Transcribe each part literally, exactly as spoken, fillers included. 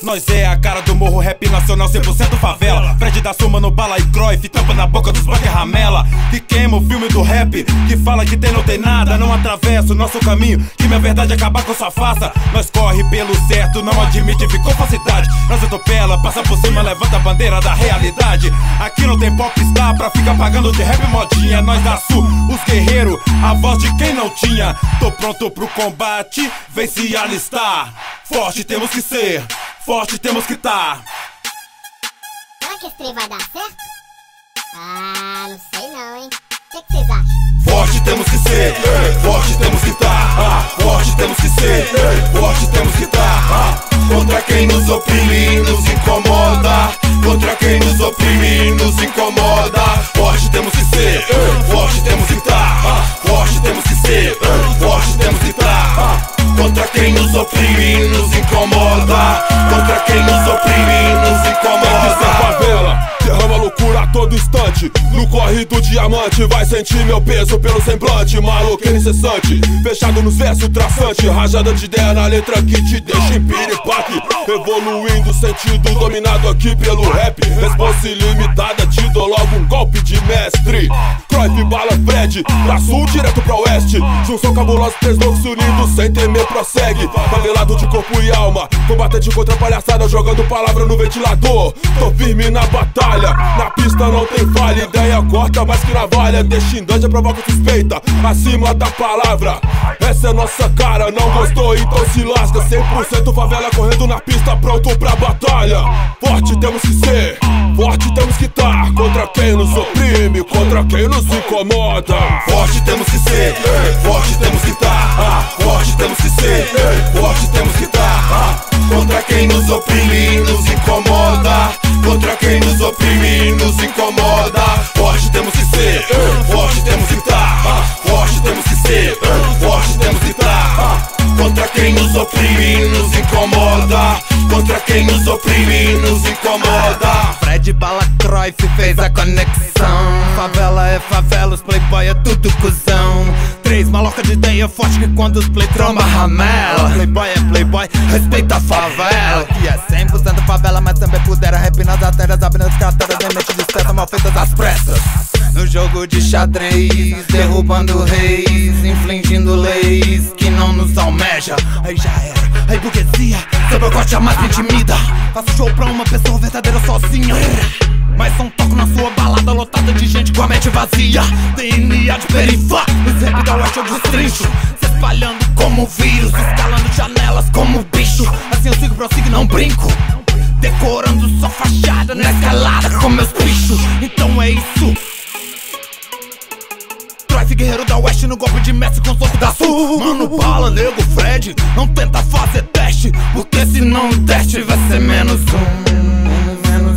Nós é a cara do morro, rap nacional cem por cento favela. Fred da Suma no bala e Cruyff, tampa na boca dos banca e ramela. Que queima o filme do rap, que fala que tem não tem nada. Não atravessa o nosso caminho, que minha verdade é acabar com sua farsa. Nós corre pelo certo, não admite, ficou falsidade. Nós atropela, passa por cima, levanta a bandeira da realidade. Aqui não tem popstar pra ficar pagando de rap modinha. Nós da Sul, os guerreiros, a voz de quem não tinha. Tô pronto pro combate, vem se alistar. Forte temos que ser, forte temos que tá. Será que esse trem vai dar certo? Ah, não sei não, hein? O que que vocês acham? Forte temos que ser, forte temos que tá. Ah, forte temos que ser, forte temos que tá. Ah, contra quem nos oprime e nos incomoda. Contra quem nos oprime e nos incomoda. Forte temos que ser, forte temos que tá. Ah, forte temos que ser, forte temos que tá. Ah, contra quem nos oprime e nos incomoda. Contra quem nos oprime e nos incomoda. Favela derrama loucura a todo instante. No corre do diamante vai sentir meu peso pelo semblante. Maloqueiro incessante, fechado nos versos traçante. Rajada de ideia na letra que te deixa em piripaque. Evoluindo o sentido dominado aqui pelo rap. Responsa ilimitada, te dou logo um golpe de mestre. Cruyff, bala, Fred, da sul direto pra oeste. Junção cabulosa, três loucos unidos, sem temer prossegue. Favelado de corpo e alma, combatente contra a palhaçada, jogando palavra no ventilador. Tô firme na batalha, na pista não tem falha. Ideia corta mais que navalha, descendante provoca suspeita, acima da palavra. Essa é nossa cara, não gostou então se lasca. Cem por cento favela correndo na pista, pronto pra batalha. Forte temos que ser, forte temos que tá. Contra quem nos oprime, contra quem nos incomoda. Forte temos que ser, forte temos que tá. Ah, forte temos que ser, forte temos que tá. Ah, contra quem nos oprime e nos incomoda. Contra quem nos oprime e nos incomoda. Forte temos que ser, forte temos que tá. Ah, forte temos que ser, forte temos que tá. Ah, contra quem nos oprime e nos incomoda. Contra quem nos oprime e nos incomoda. Fred, bala, Cruyff fez a conexão. Favela é favela, os playboy é tudo cuzão. Três maloca de ideia forte que quando os play tromba ramela. Playboy é playboy, respeita a favela. Que é cem por cento favela, mas também pudera rap nas artérias, abrindo as carteiras, em mente dispersa, mal feitas às pressas. No jogo de xadrez, derrubando reis, infligindo leis que não nos almeja. Aí já era, aí burguesia, seu boicote jamais me intimida. Faço show pra uma pessoa verdadeira sozinha, mas só um toco na sua balada lotada de gente com a mente vazia. D N A de perifá, os rap da West eu destrincho, se espalhando como vírus, escalando janelas como bicho. Assim eu sigo, prossigo, não brinco, decorando só fachada na escalada com meus bichos. Então é isso. Cruyff, guerreiro da West no golpe de mestre com soco da Sul. Mano, bala, nego, Fred, não tenta fazer teste, porque senão o teste vai ser menos um. Menos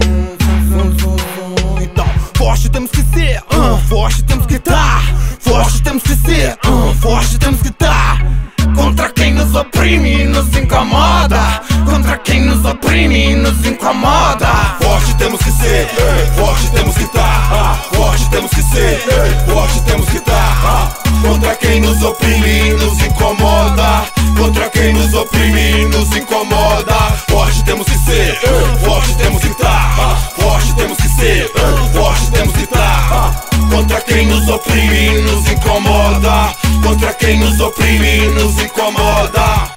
um. Então, forte temos que ser, uh, forte temos que tá. Forte temos que ser, uh, forte temos que tá. Contra quem nos oprime e nos incomoda. Contra quem nos oprime e nos incomoda. Forte temos que ser, forte temos que tá. Ah, forte temos que ser, forte temos que tá. Ah, contra quem nos oprime e nos incomoda. Contra quem nos oprime e nos incomoda. Forte temos que ser, forte temos que tá. Ah, forte temos que ser, forte temos que tá. Ah, contra quem nos oprime e nos incomoda. Contra quem nos oprime e nos incomoda.